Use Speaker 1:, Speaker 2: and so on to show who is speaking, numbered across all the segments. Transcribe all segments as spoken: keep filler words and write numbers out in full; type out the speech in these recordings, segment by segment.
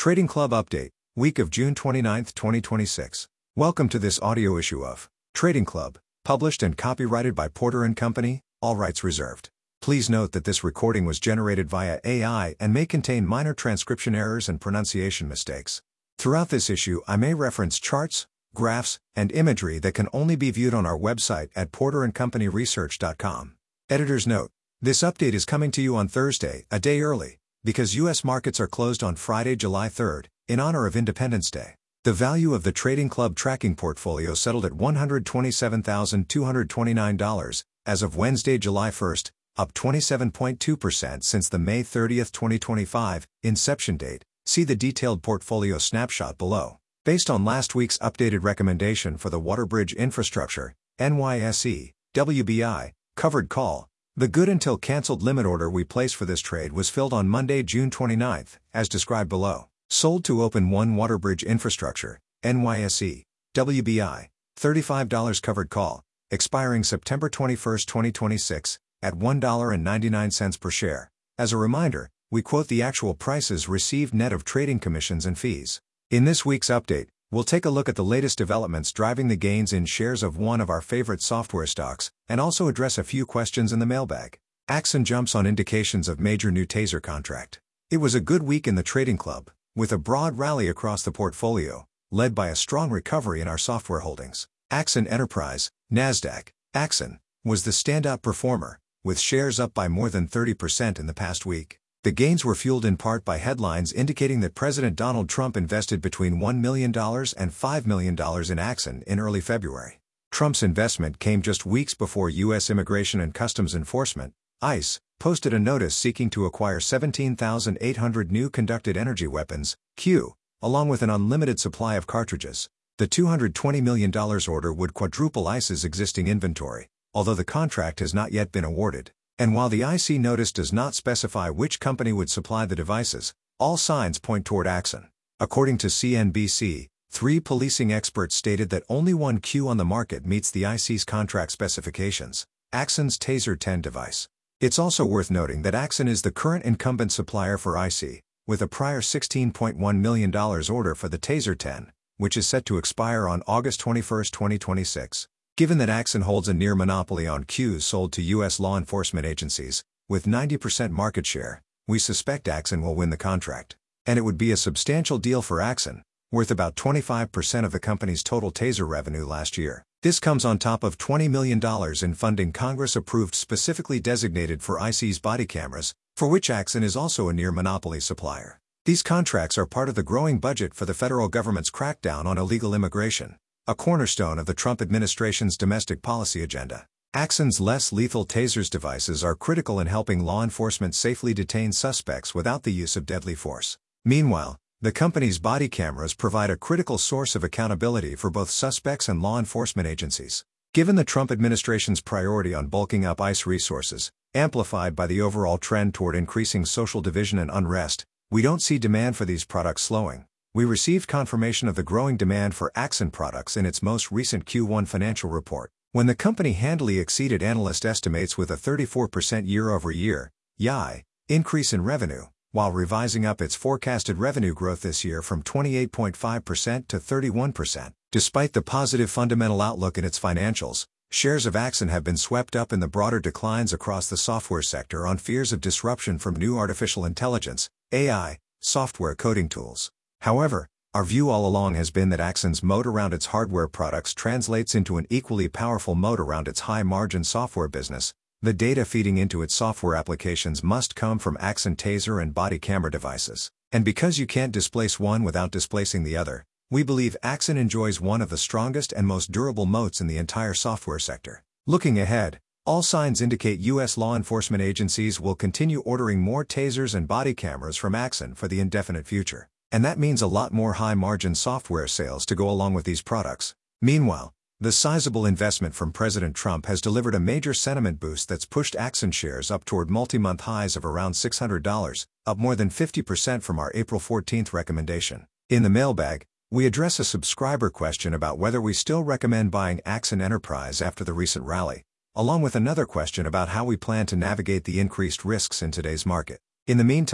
Speaker 1: Trading Club Update, week of June twenty-ninth, twenty twenty-six. Welcome to this audio issue of Trading Club, published and copyrighted by Porter and Company, all rights reserved. Please note that this recording was generated via A I and may contain minor transcription errors and pronunciation mistakes. Throughout this issue I may reference charts, graphs, and imagery that can only be viewed on our website at porter and company research dot com. Editor's note: this update is coming to you on Thursday, a day early, because U S markets are closed on Friday, July third, in honor of Independence Day. The value of the Trading Club tracking portfolio settled at one hundred twenty-seven thousand two hundred twenty-nine dollars as of Wednesday, July first, up twenty-seven point two percent since the May thirtieth, twenty twenty-five, inception date. See the detailed portfolio snapshot below. Based on last week's updated recommendation for the Waterbridge Infrastructure, N Y S E, W B I, covered call, the good until cancelled limit order we placed for this trade was filled on Monday, June twenty-ninth, as described below. Sold to Open one Waterbridge Infrastructure, N Y S E, W B I, thirty-five dollars covered call, expiring September twenty-first, twenty twenty-six, at one dollar and ninety-nine cents per share. As a reminder, we quote the actual prices received net of trading commissions and fees. In this week's update, we'll take a look at the latest developments driving the gains in shares of one of our favorite software stocks, and also address a few questions in the mailbag. Axon jumps on indications of major new TASER contract. It was a good week in the Trading Club, with a broad rally across the portfolio, led by a strong recovery in our software holdings. Axon Enterprise, NASDAQ, Axon, was the standout performer, with shares up by more than thirty percent in the past week. The gains were fueled in part by headlines indicating that President Donald Trump invested between one million dollars and five million dollars in Axon in early February. Trump's investment came just weeks before U S Immigration and Customs Enforcement, ICE, posted a notice seeking to acquire seventeen thousand eight hundred new conducted energy weapons, Q, along with an unlimited supply of cartridges. The two hundred twenty million dollars order would quadruple ICE's existing inventory, although the contract has not yet been awarded. And while the I C notice does not specify which company would supply the devices, all signs point toward Axon. According to C N B C, three policing experts stated that only one Q on the market meets the I C's contract specifications: Axon's TASER ten device. It's also worth noting that Axon is the current incumbent supplier for I C, with a prior sixteen point one million dollars order for the TASER ten, which is set to expire on August twenty-first, twenty twenty-six. Given that Axon holds a near monopoly on Qs sold to U S law enforcement agencies, with ninety percent market share, we suspect Axon will win the contract. And it would be a substantial deal for Axon, worth about twenty-five percent of the company's total TASER revenue last year. This comes on top of twenty million dollars in funding Congress approved specifically designated for I C's body cameras, for which Axon is also a near monopoly supplier. These contracts are part of the growing budget for the federal government's crackdown on illegal immigration, a cornerstone of the Trump administration's domestic policy agenda. Axon's less lethal TASERs devices are critical in helping law enforcement safely detain suspects without the use of deadly force. Meanwhile, the company's body cameras provide a critical source of accountability for both suspects and law enforcement agencies. Given the Trump administration's priority on bulking up ICE resources, amplified by the overall trend toward increasing social division and unrest, we don't see demand for these products slowing. We received confirmation of the growing demand for Axon products in its most recent Q one financial report, when the company handily exceeded analyst estimates with a thirty-four percent year-over-year, Y I, increase in revenue, while revising up its forecasted revenue growth this year from twenty-eight point five percent to thirty-one percent. Despite the positive fundamental outlook in its financials, shares of Axon have been swept up in the broader declines across the software sector on fears of disruption from new artificial intelligence, A I, software coding tools. However, our view all along has been that Axon's moat around its hardware products translates into an equally powerful moat around its high-margin software business. The data feeding into its software applications must come from Axon TASER and body camera devices. And because you can't displace one without displacing the other, we believe Axon enjoys one of the strongest and most durable moats in the entire software sector. Looking ahead, all signs indicate U S law enforcement agencies will continue ordering more TASERs and body cameras from Axon for the indefinite future. And that means a lot more high-margin software sales to go along with these products. Meanwhile, the sizable investment from President Trump has delivered a major sentiment boost that's pushed Axon shares up toward multi-month highs of around six hundred dollars, up more than fifty percent from our April fourteenth recommendation. In the mailbag, we address a subscriber question about whether we still recommend buying Axon Enterprise after the recent rally, along with another question about how we plan to navigate the increased risks in today's market. In the meantime,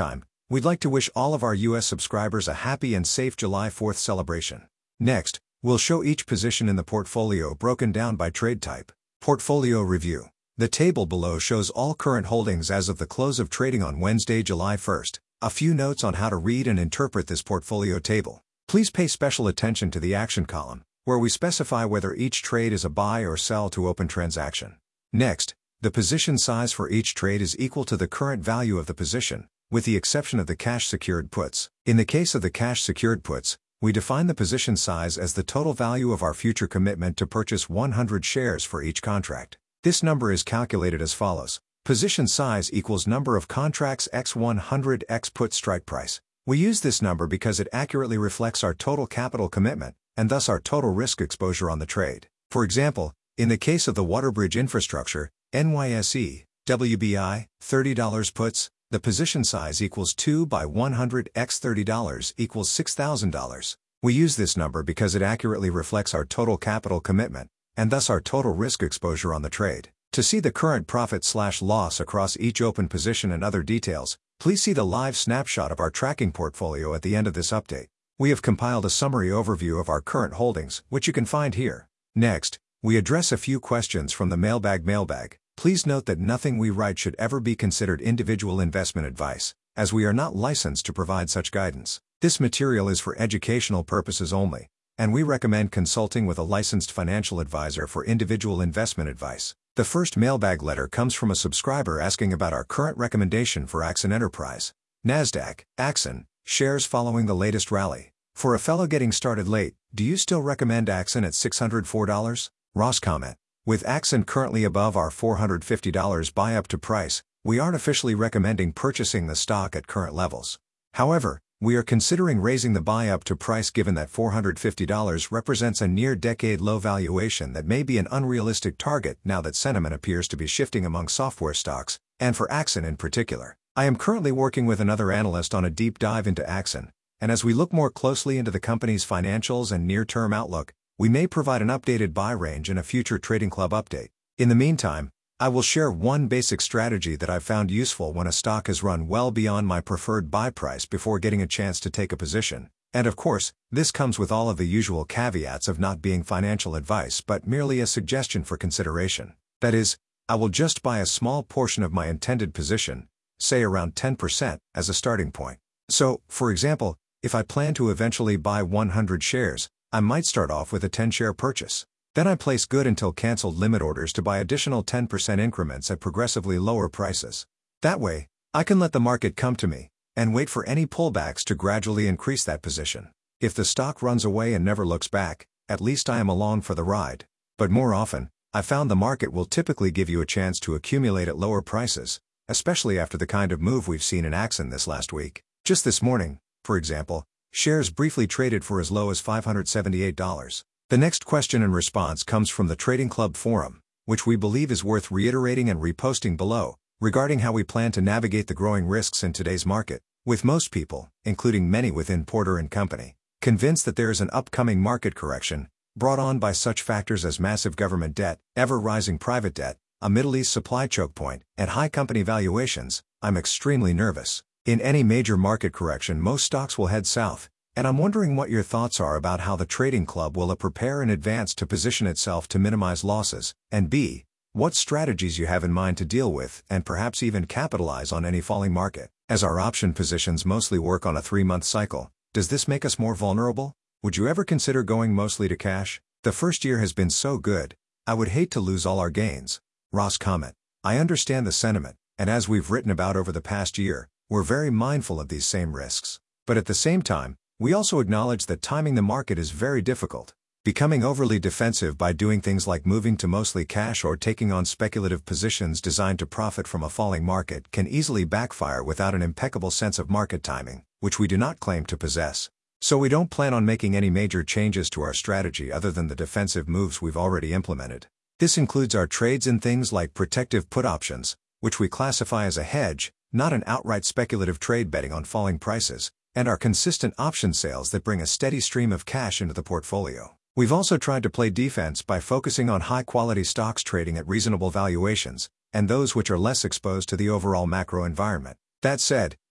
Speaker 1: We'd like to wish all of our U S subscribers a happy and safe July fourth celebration. Next, we'll show each position in the portfolio broken down by trade type. Portfolio Review. The table below shows all current holdings as of the close of trading on Wednesday, July first. A few notes on how to read and interpret this portfolio table. Please pay special attention to the action column, where we specify whether each trade is a buy or sell to open transaction. Next, the position size for each trade is equal to the current value of the position, with the exception of the cash-secured puts. In the case of the cash-secured puts, we define the position size as the total value of our future commitment to purchase one hundred shares for each contract. This number is calculated as follows. Position size equals number of contracts x one hundred x put strike price. We use this number because it accurately reflects our total capital commitment, and thus our total risk exposure on the trade. For example, in the case of the Waterbridge Infrastructure, N Y S E, W B I, thirty dollars puts, the position size equals two by one hundred x thirty dollars equals six thousand dollars. We use this number because it accurately reflects our total capital commitment, and thus our total risk exposure on the trade. To see the current profit slash loss across each open position and other details, please see the live snapshot of our tracking portfolio at the end of this update. We have compiled a summary overview of our current holdings, which you can find here. Next, we address a few questions from the mailbag mailbag. Please note that nothing we write should ever be considered individual investment advice, as we are not licensed to provide such guidance. This material is for educational purposes only, and we recommend consulting with a licensed financial advisor for individual investment advice. The first mailbag letter comes from a subscriber asking about our current recommendation for Axon Enterprise. NASDAQ, Axon, shares following the latest rally. For a fellow getting started late, do you still recommend Axon at six hundred four dollars? Ross comment. With Axon currently above our four hundred fifty dollars buy-up to price, we aren't officially recommending purchasing the stock at current levels. However, we are considering raising the buy-up to price given that four hundred fifty dollars represents a near-decade low valuation that may be an unrealistic target now that sentiment appears to be shifting among software stocks, and for Axon in particular. I am currently working with another analyst on a deep dive into Axon, and as we look more closely into the company's financials and near-term outlook, we may provide an updated buy range in a future Trading Club update. In the meantime, I will share one basic strategy that I've found useful when a stock has run well beyond my preferred buy price before getting a chance to take a position. And of course, this comes with all of the usual caveats of not being financial advice but merely a suggestion for consideration. That is, I will just buy a small portion of my intended position, say around ten percent, as a starting point. So, for example, if I plan to eventually buy one hundred shares, I might start off with a ten share purchase. Then I place good until canceled limit orders to buy additional ten percent increments at progressively lower prices. That way, I can let the market come to me, and wait for any pullbacks to gradually increase that position. If the stock runs away and never looks back, at least I am along for the ride. But more often, I found the market will typically give you a chance to accumulate at lower prices, especially after the kind of move we've seen in Axon this last week. Just this morning, for example, shares briefly traded for as low as five hundred seventy-eight dollars. The next question and response comes from the Trading Club forum, which we believe is worth reiterating and reposting below, regarding how we plan to navigate the growing risks in today's market, with most people, including many within Porter and Company, convinced that there is an upcoming market correction, brought on by such factors as massive government debt, ever-rising private debt, a Middle East supply choke point, and high company valuations. I'm extremely nervous. In any major market correction, most stocks will head south, and I'm wondering what your thoughts are about how the Trading Club will A prepare in advance to position itself to minimize losses, and B, what strategies you have in mind to deal with and perhaps even capitalize on any falling market. As our option positions mostly work on a three-month cycle, does this make us more vulnerable? Would you ever consider going mostly to cash? The first year has been so good, I would hate to lose all our gains. Ross comment. I understand the sentiment, and as we've written about over the past year, we're very mindful of these same risks. But at the same time, we also acknowledge that timing the market is very difficult. Becoming overly defensive by doing things like moving to mostly cash or taking on speculative positions designed to profit from a falling market can easily backfire without an impeccable sense of market timing, which we do not claim to possess. So we don't plan on making any major changes to our strategy other than the defensive moves we've already implemented. This includes our trades in things like protective put options, which we classify as a hedge, not an outright speculative trade betting on falling prices, and our consistent option sales that bring a steady stream of cash into the portfolio. We've also tried to play defense by focusing on high-quality stocks trading at reasonable valuations, and those which are less exposed to the overall macro environment. That said,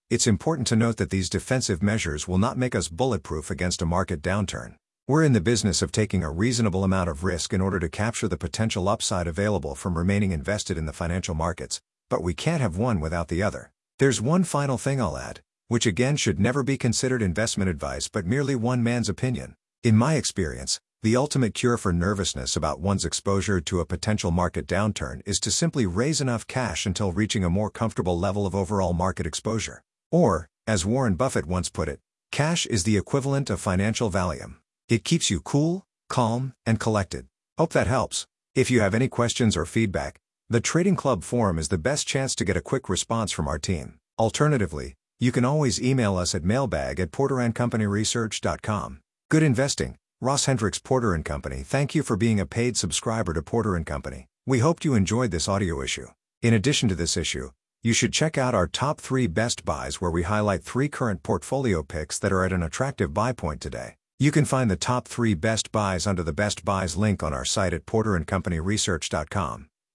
Speaker 1: It's important to note that these defensive measures will not make us bulletproof against a market downturn. We're in the business of taking a reasonable amount of risk in order to capture the potential upside available from remaining invested in the financial markets, but we can't have one without the other. There's one final thing I'll add, which again should never be considered investment advice but merely one man's opinion. In my experience, the ultimate cure for nervousness about one's exposure to a potential market downturn is to simply raise enough cash until reaching a more comfortable level of overall market exposure. Or, as Warren Buffett once put it, cash is the equivalent of financial Valium. It keeps you cool, calm, and collected. Hope that helps. If you have any questions or feedback, the Trading Club forum is the best chance to get a quick response from our team. Alternatively, you can always email us at mailbag at porter and company research dot com. Good investing, Ross Hendricks, Porter and Company. Thank you for being a paid subscriber to Porter and Company. We hoped you enjoyed this audio issue. In addition to this issue, you should check out our top three best buys where we highlight three current portfolio picks that are at an attractive buy point today. You can find the top three best buys under the Best Buys link on our site at porter and company research dot com.